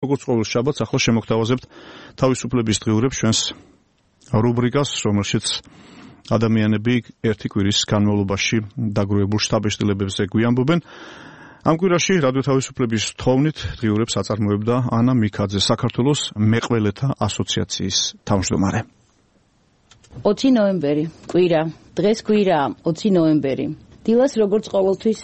როგორც ყოველ შაბათს ახლა შემოგთავაზებთ თავისუფლების დღიურებს ჩვენს რუბრიკას, რომელშიც ადამიანები ერთი კვირის განმავლობაში დაგროვებულ შთაბეჭდილებებზე გვიამბობენ. ამ კვირაში რადიო თავისუფლების თხოვნით დღიურებს აწარმოებდა ანა მიქაძე, საქართველოს მეყველეთა ასოციაციის თავმჯდომარე. 20 ნოემბერი, კვირა. დღეს კვირა, 20 ნოემბერი. დილას როგორც ყოველთვის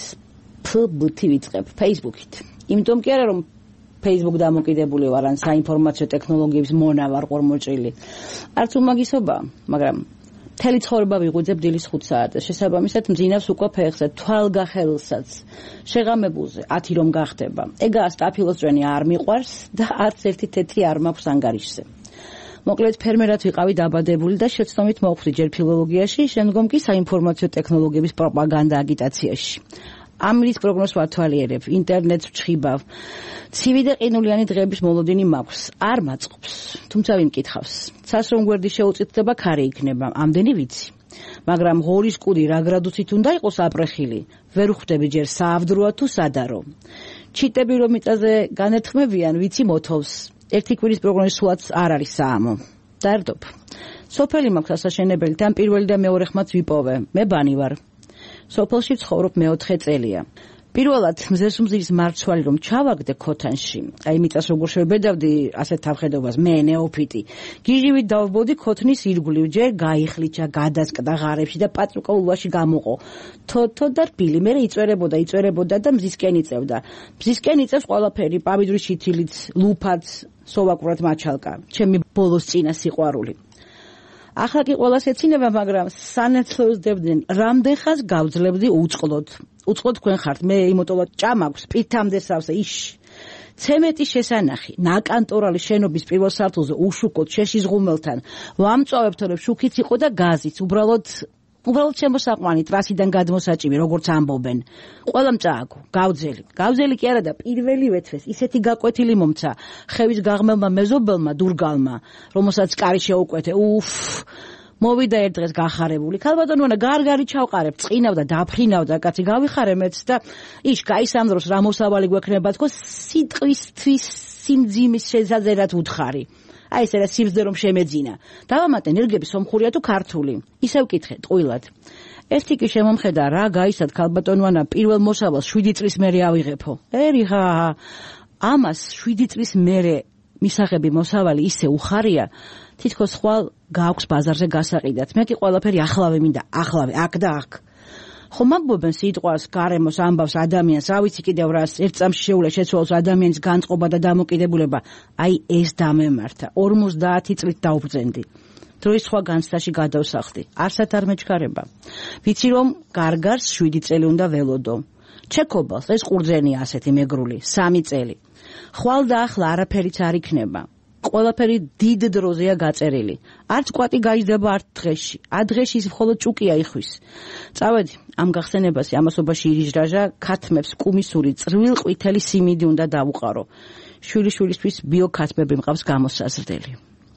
ფბთ ვიწყებ Facebook-ით. იმიტომ კი არა რომ Facebook დამოკიდებული ვარ ან საინფორმაციო ტექნოლოგიების მონა ვარ ყორმოჭრილი. არც უმაგისობა, მაგრამ მთელი ცხოვრება ვიღვიძებ დილის 5 საათზე. შესაბამისად მძინავს უკვე ფეხზე, თვალგახელსაც, შეღამებულზე 10 რომ გახდება. ეგაა სტაფილოსწვენი არ მიყვარს და არც ერთი თეთრი არ მაქვს ანგარიშზე. მოკლედ ფერმერად ვიყავი დაბადებული და შეცდომით მოვხვდი ჯერ ფილოლოგიაში, შემდგომ კი საინფორმაციო ტექნოლოგიების პროპაგანდა აგიტაციაში. ამის პროგნოზს ვათვალიერებ, ინტერნეტს ვჩხიბავ. ცივი და ყინულიანი დღეების მოლოდინი მაქვს, არ მაწყობს, თუმცა ვინ მკითხავს. ცას რომ გვერდი შეუწითდება, ქარი იქნება, ამდენი ვიცი. მაგრამ ღორის კუდი რა გრადუსით უნდა იყოს აპრეხილი, ვერ ვხვდები ჯერ საავდროა თუ სადარო. ჩიტები რომ მიწაზე განეთქმებიან, ვიცი მოთოვს. ერთი კვირის პროგნოზი სულაც არ არის საამო. დაერდობ. სოფელი მაქვს ასაშენებელი, თან პირველი და მეორე ხმაც ვიპოვე. მე ბანი ვარ. სოფელში ცხოვრობ მე-4 წელია. პირველად მზესუმზირის მარცვალი რომ ჩავაგდე ქოთანში, აი მიწას როგორ შევბედავდი ასეთ თავხედობას, მე ნეოფიტი. გიჟივით დავბოდი ქოთნის ირგვლივ, ჯერ გაიხლიჩა, გადასკდა ღარებში და პატრუკაულვაში გამოყო. თოთო და რბილი, მე იწვერებოდა და მზისკენ იწევდა. მზისკენ იწევს ყველაფერი, პავიდრის შითილიც, ლუფაც, სოვაკურად მაჩალკა. ჩემი ბოლოს წინა სიყვარული. ახლა კი ყველას ეცინება, მაგრამ სანაცვლოდ დებდნენ, რამდენ ხანს გავძლებდი უწყლოდ. უწყლოდ თქვენ ხართ, მე იმოტოვა ჭამაქვს, პითამდე სავსე, ცემენტის შესანახი, ნაკანტორალი შენობის პირველ სართულზე უშუქოდ შეშის ღუმელთან, ვამწვავებთ, რომ შუქიც იყო და გაზიც, უბრალოდ შემოსაყვანი ტრასიდან გადმოსაჭიმი, როგორც ამბობენ. ყველამ წააგო, გავძელი კი არა და პირველივე თვეს ისეთი გაკვეთილი მომცა ხევის გაღმელმა მეზობელმა დურგალმა, რომელსაც კარი შეუკვეთე. მოვიდა ერთ დღეს გახარებული. ქალბატონო, გარგარი ჩავყარებ, წინავდა, დაფრინავდა, კაცი გავიხარე მეც და გაისამდროს რა მოსავალი გვექნება თქო, სიტყვისთვის სიმძიმის შესაძერად უთხარი. აი ეს რა სიმძე რომ შემეძინა. დავამატე ნერგები სომხურია თუ ქართული. ისევ კითხე ტყუილად. ერთი კი შემომხედა რა გაისად ქალბატონოანა პირველ მოსავალს 7 წლის მერე ავიღებო. ერიღა ამას 7 წლის მერე მისაღები მოსავალი ისე უხარია, თითქოს ხვალ გააქვს ბაზარზე გასაყიდად. მე კი ყველაფერი ახლავე მინდა, ახლავე, აქ და აქ. ხომ ამბობენ სიტყვას, გარემოს ამბავს ადამიანს, რა ვიცი კიდევ რას, ერთ წამში შეულა შეცვალოს ადამიანის განწყობა და დამოკიდებულება. აი ეს დამემართა. 50 წლით დაუბრძენდი. დროის სხვა განცდაში გადავსახდი. არსად არ მეჩქარება. ვიცი რომ გარგარს 7 წელი უნდა ველოდო. ჩეკობალს ეს ყურძენია ასეთი მეგრული, 3 წელი. ხვალ და ახლა არაფერიც არ იქნება. ყველაფერი დიდ დროზეა გაწერილი. არც კვატი გაიძება არც დღეში. დღეში ის მხოლოდ ჭუკია იხვის. წავედი ამ გახსენებაში, ამასობაში ირიჟრაჟა, ქათმებს კუმისური წრვილ ყვითელი სიმინდი უნდა დავუყარო. შვილიშვილისთვის ბიოქათმები მყავს გამოსაზრდელი.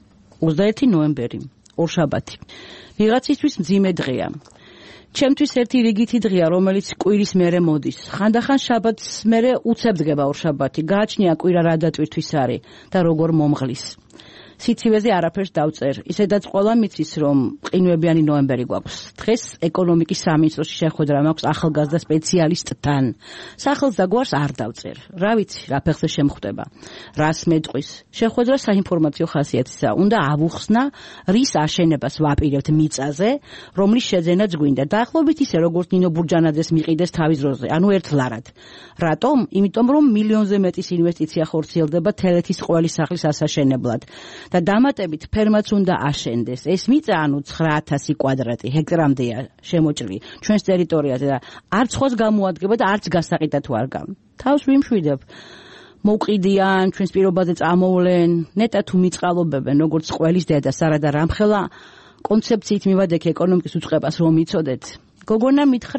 21 ნოემბერი, ორშაბათი. ვიღაცისთვის მძიმე დღეა. ჩემთვის ერთი რიგითი დღეა, რომელიც კვირის მერე მოდის. ხანდახან შაბათს მერე უცებ დგება ორშაბათი. გააჩნია კვირა რა დატვირთვის არის და როგორ მომღლის. სიცივეზე არაფერს დავწერ. ისედაც ყველა მიცის, რომ ყინვებიანი ნოემბერი გვაქვს. დღეს ეკონომიკის სამინისტროში შეხვედრა მაქვს ახალგაზრდა სპეციალისტთან. სახელს და გვარს არ დავწერ. რა ვიცი, რა ფეხზე შემხვდება. რას მეტყვის. შეხვედრა საინფორმაციო ხასიათისა. უნდა ავუხსნა, რის აშენებას ვაპირებთ მიწაზე, რომლის შეძენაც გვინდა. დაახლოებით ისე, როგორც ნინო ბურჯანაძეს მიყიდეს თავის დროზე, ანუ ერთლარად. რატომ? იმიტომ, რომ მილიონზე მეტის ინვესტიცია ხორციელდება თელეთის ყველი სახლის ასაშენებლად. და დამატებით ფერმაც უნდა აშენდეს. ეს მიწა, ანუ 9000 კვადრატი ჰექტრამდეა შემოჭრილი ჩვენს ტერიტორიაზე და არც ხოს გამოადგება და არც გასაყიდად ვარ გამ. თავს ვიმშვიდებ. მოვყიდიან, ჩვენს პირობაზე წამოვლენ, ნეტა თუ მიწყალობებენ, როგორც ყველის დედა სარა და რამხელა კონცეფციით მივადექ ეკონომიკის უწყებას რომ იცოდეთ. გოგონა მითხრა,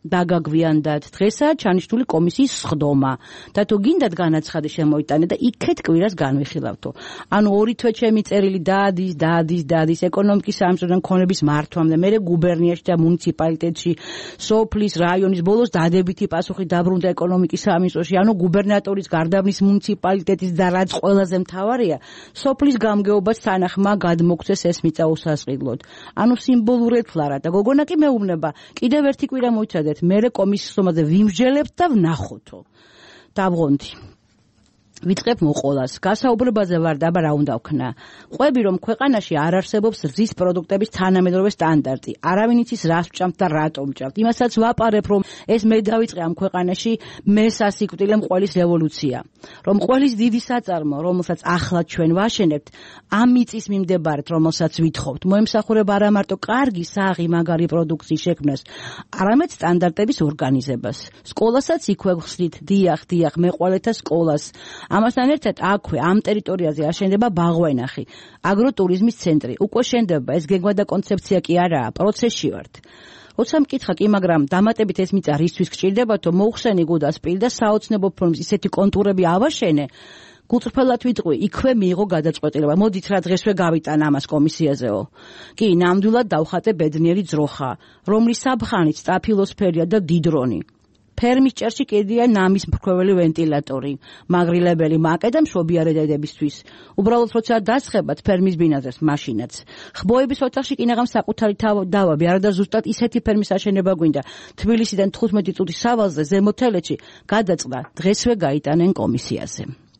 დაგაგვიანდათ. დღესაა ჩანიშნული კომისიის სხდომა და თუ გინდათ განაცხადი შემოიტანე და იქეთ კვირას განვიხილავთო. ანუ ორი თვე ჩემი წერილი დაადის ეკონომიკის სამინისტროდან ქონების მართვამდე, მერე გუბერნიაში და მუნიციპალიტეტში, სოფლის, რაიონის ბოლოს დადებითი პასუხი დაბრუნდა ეკონომიკის სამინისტროში, ანუ გუბერნატორის გარდაბნის მუნიციპალიტეტის და რაც ყველაზე მთავარია, სოფლის გამგეობას თანახმა გადმოგცეს ეს მიწა უსასყიდლოდ. ანუ სიმბოლურად ფლარა და გოგონა კი მეუბნება, კიდევ ერთი კვირა მოიცადეთ, მერე კომისიის სხდომაზე ვიმსჯელებთ და ვნახოთო. დავღონდი. ვიწყებ მოყოლას. გასაუბრებაზე ვარ და რა უნდა ვქნა. ყვები რომ ქვეყანაში არ არსებობს რძის პროდუქტების თანამედროვე სტანდარტი. არავინ იცის რას ვჭამთ და რატომ ვჭამთ. იმასაც ვაპარებ რომ ეს მე დავიწყე ამ ქვეყანაში მე სასიკვდილე მყველის რევოლუცია. რომ მყველის დიდი საწარმო, რომელსაც ახლა ჩვენ ვაშენებთ, ამ მიწის მიმდებარედ, რომელსაც ვითხოვთ, მოემსახურება არა მარტო კარგი, საღი, მაგარი პროდუქციის შექმნას, არამედ სტანდარტების ორგანიზებას. სკოლასაც იქვე ვხსნით, დიახ, მეყვალეთა სკოლას. ამასთან ერთად აქვე ამ ტერიტორიაზე აშენდება ბაღვენახი, აგროტურიზმის ცენტრი. უკვე შენდება, ეს გეგმა და კონცეფცია კი არაა, პროცესში ვართ. როცა მკითხა კი, მაგრამ დამატებით ეს მიწა რისთვის გჭირდებათო, მოუხსენი გუდას პირ და საოცნებო ფორმის ისეთი კონტურები ავაშენე, გულწრფელად ვიტყვი, იქვე მიიღო გადაწყვეტილება. მოდით რა დღესვე გავიტან ამას კომისიაზეო. კი, ნამდვილად დავხატე ბედნიერი ძროხა, რომლის საფხანით სტაფილოსფერია და დიდრონი. ფერმის ჭერში კიდია ნამის მფრქვეველი ვენტილატორი, მაგრილებელი მაკე და მშობიარე დედებისთვის. უბრალოდ როცა დასხებათ ფერმის ბინაზეს მაშინაც. ხბოების ოთახში კინაღამ საკუთარი დავაბი, არა და ზუსტად ისეთი ფერმის აშენება გვინდა. თბილისიდან 15 წუთის სავალზე ზემოთელეთში გადაწყდა, დღესვე გაიტანენ კომისიაზე.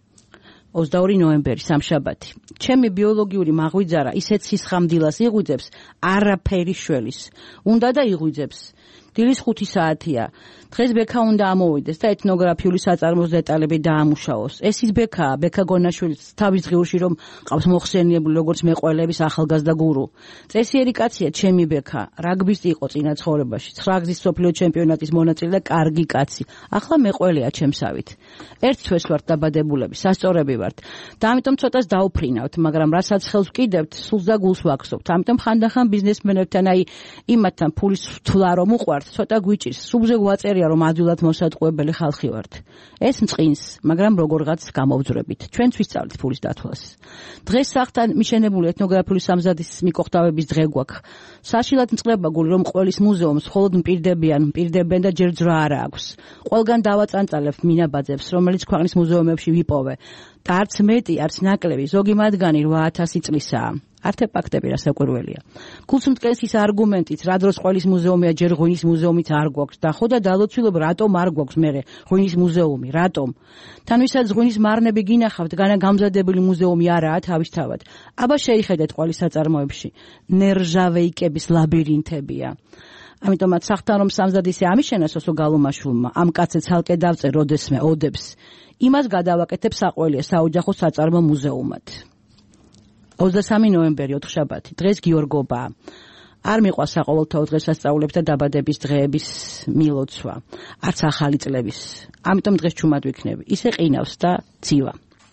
22 ნოემბერი სამშაბათი. ჩემი ბიოლოგიური მაღვიძარა ისეთ სისხამდილას იღვიძებს, არაფერი შველის. უნდა და იღვიძებს. დილის 5 საათია. დღეს ბექა უნდა ამოვიდეს და ეთნოგრაფიული საწარმოს დეტალები დაამუშავოს. ეს ის ბექაა, ბექა გონაშვილის თავის ღიურში რომ ყავს მოხსენიებული როგორც მეყველების ახალგაზრდა გურუ. წესიერი კაცია ჩემი ბექა, რაგბისტი იყო წინა ცხოვრებაში, 9 გზის მსოფლიო ჩემპიონატის მონაწილე და კარგი კაცი. ახლა მეყველია ჩემსავით. ერთ თვეს ვართ დაბადებულები, სასწორები ვართ. და ამიტომ ცოტას დაუფრინავთ, მაგრამ რასაც ხელს ვკიდებთ, სულს და გულს ვაქცობთ. ამიტომ ხანდახან ბიზნესმენებთან, იმათთან ფულის თვლა რომ უყვართ, ცოტა გვიჭირს, სუბზე გვაწერია რომ ადვილად მოსატყუებელი ხალხი ვართ. ეს მწყინს, მაგრამ როგორღაც გამოვძვრებით. ჩვენც ვისწავლით ფულის დათვლას. დღეს სახლთან მიშენებული ეთნოგრაფიული სამზადის მიკოხტავების დღე გვაქვს. საშილად მწყდება გული რომ ყველის მუზეუმს მხოლოდ მპირდებიან და ჯერ ძრა არ აქვს. ყველგან დავაწანწალებთ მინაბაძებს, რომელიც ქვეყნის მუზეუმებში ვიპოვე. და არც მეტი, არც ნაკლები, ზოგი მათგანი 8000 წლისაა. არტეფაქტები რასაკვირველია. გულს მტკენს ის არგუმენტით, რა დროს ყველის მუზეუმია, ჯერ ღვინის მუზეუმიც არ გვაქვს და ხო და დალოცვილობ, რატომ არ გვაქვს მერე ღვინის მუზეუმი, რატომ? თან ვისაც ღვინის მარნები გინახავთ, განაგამზადებული მუზეუმი არაა თავისთავად. აბა შეიხედეთ ყველის საწარმოებში. ნერჟავეიკების ლაბირინთებია. ამიტომაც სახთან რომ სამზადისი ამიშენა სოსო გალომაშვილმა, ამ კაცზე ცალკე დავწერ როდესმე ოდებს. იმას გადავაკეთებ საყველია საოჯახო საწარმო მუზეუმად. 23 ნოემბერი ოთხშაბათი. დღეს გიორგობაა. არ მიყვარს საყოველთაო დღესასწაულებს და დაბადების დღეების მილოცვა, არც ახალი წლების. ამიტომ დღეს ჩუმად ვიქნები. ისე ყინავს და ცივა.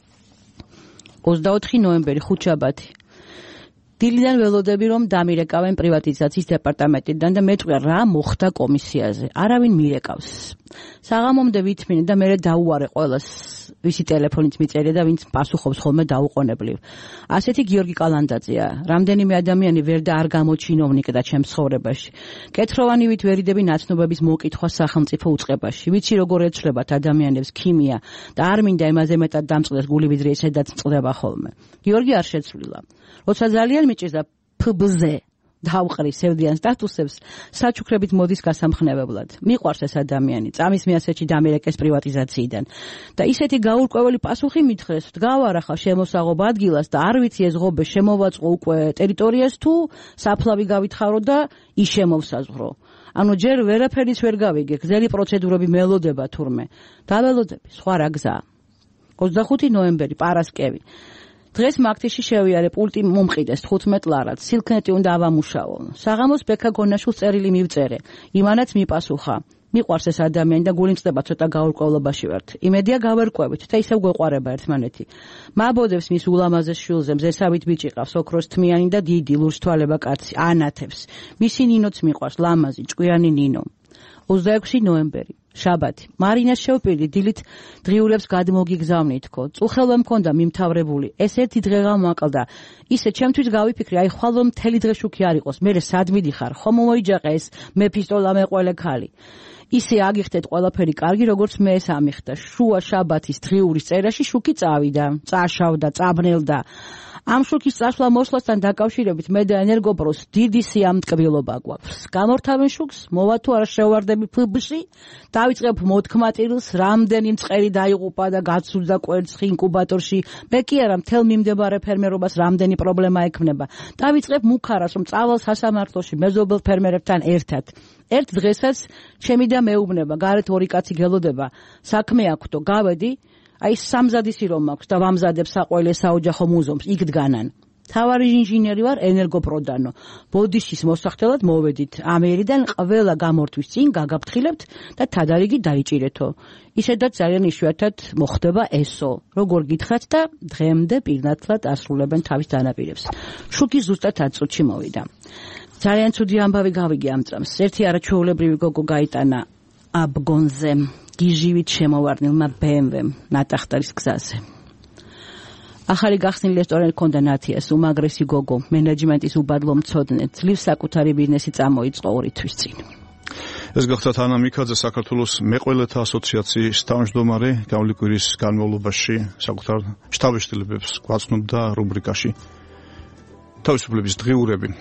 24 ნოემბერი ხუთშაბათი. დილიდან ველოდები რომ დამირეკავენ პრივატიზაციის დეპარტამენტიდან და მეტყვია რა მოხდა კომისიაზე. არავინ მირეკავს. საღამომდე ვითმინე და მერე დაუარე ყველას, ვისი ტელეფონით მიწერია და ვინც პასუხობს ხოლმე დაუყოვნებლივ. ასეთი გიორგი კალანდაძეა. რამდენიმე ადამიანი ვერ და არ გამოჩინოვნიკდა ჩემს ცხოვრებაში. კეთროვანივით ვერიდები ნაცნობების მოკითხვას სახელმწიფო უწყებაში. ვიცი როგორ ეცვლებათ ადამიანებს ქიმია და არ მინდა იმაზე მეტად დამწყდეს გული ვიდრე ისედაც წყდება ხოლმე. გიორგი არ შეცვლილა. როცა ძალიან მიჭირდა ფბ-ზე დავყრი სევდიან სტატუსებს, საჩუქრებით მოდის გასამხნევებლად. მიყვარს ეს ადამიანი, წამის მეასეთში დამერეკეს პრივატიზაციიდან. და ისეთი გაურკვეველი პასუხი მითხრეს, დგავარახა შემოსაღობ ადგილას და არ ვიცი ეს ღობე შემოვაწყო უკვე ტერიტორიას თუ საფლავი გავითხოვრო და ის შემოვსაზღვრო. ანუ ჯერ ვერაფერის ვერ გავიგე, გზელი პროცედურები მელოდება თურმე. დაველოდები, სხვა რა გზაა. 25 ნოემბერი, პარასკევი. დღეს მაგთიში შევიარე, პულტი მომყიდეს 15 ლარად, სილქნეტი უნდა ავამუშავო. საღამოს ბექა გონაშვილს წერილი მივწერე, იმანაც მიპასუხა. მიყვარს ეს ადამიანი და გული მწყდება ცოტა გაურკვევლობაში ვართ. იმედია გავერკვევით და ისევ გვეყარება ერთმანეთი. მაბოდებს მის ულამაზეს შვილზე მზესავით ბიჭი ყავს, ოქროს თმიანი და დიდი ლურჯთვალება კაცი, ანათებს. მისი ნინოც მიყვარს, ლამაზი, ჭკვიანი ნინო. 26 ნოემბერი, შაბათი. მარინას შევპირდი, დილით დღიურებს გადმოგიგზავნი თქო. წუხელვე მქონდა მიმთავრებული. ეს ერთი დღე გამაყლდა. ისე ჩემთვის გავიფიქრე, აი ხვალ მთელი დღე შუქი არ იყოს. მე სად მიდიხარ? ხომ მოიჯაყე ეს მეფისტოლა მეყველე ქალი. ისე აგიხდეთ ყველაფერი კარგი, როგორც მე ეს ამიხდა. შუა შაბათის დღიურის წერაში შუქი წავიდა, წაშავდა, წაბნელდა. ამ შუქის წასვლა მოსვლასთან დაკავშირებით მე და ენერგოპროს დიდი სიამტკბილობა გვაქვს. გამორთავენ შუქს, მოვა თუ არა შევარდები ფბში, დავიწყებ მოთქმატილს, რამდენი მწყერი დაიღუპა და გაცუძა კვერცხი ინკუბატორში. მე კი არა, მთელ მიმდებარე ფერმერობას რამდენი პრობლემა ექმნება. დავიწყებ მუქარას, რომ წავალ სასამართლოში მეზობელ ფერმერებთან ერთად. ერთ დღესაც ჩემი და მეუბნება, გარეთ ორი კაცი გელოდება, საქმე აქვთო, გავედი, აი სამზადისი რომ აქვს და ვამზადებ საყოველე საოჯახო მუზეუმს, იქ დგანან. თავარი ინჟინერი ვარ ენერგოპროდანო. ბოდიშის მოსახდელად მოვედით ამერიდან ყველა გამორთვის წინ გაგაფრთხილებთ და თადარიგი დაიჭირეთო. ისედაც ძალიან იშვიათად მოხდება ესო. როგორ გითხრათ და დღემდე პირნათლად ასრულებენ თავის დანაპირებს. შუქი ზუსტად 10 წუთში მოვიდა. ძალიან ცუდი ამბავი გავიგე ამ წამს. ერთი არაჩვეულებრივი გოგო გაიტანა აბგონზე. გიჟივით შემოვარდნილმა BMW-მ ნატახტარის გზაზე. ახალი გახსნილი რესტორანი ჰქონდა ნათიას, უმაგრესი გოგო, მენეჯმენტის უბადლო მცოდნე, ძლივს საკუთარი ბიზნესი წამოიწყო 2 თვის წინ. ეს გახდათ ანა მიქაძე, საქართველოს მეყველეთა ასოციაციის თავმჯდომარე, გავლი კვირის განმავლობაში საკუთარ შთაბეჭდილებებს გვაწვდომდა რუბრიკაში თავისუფლების დღიურები.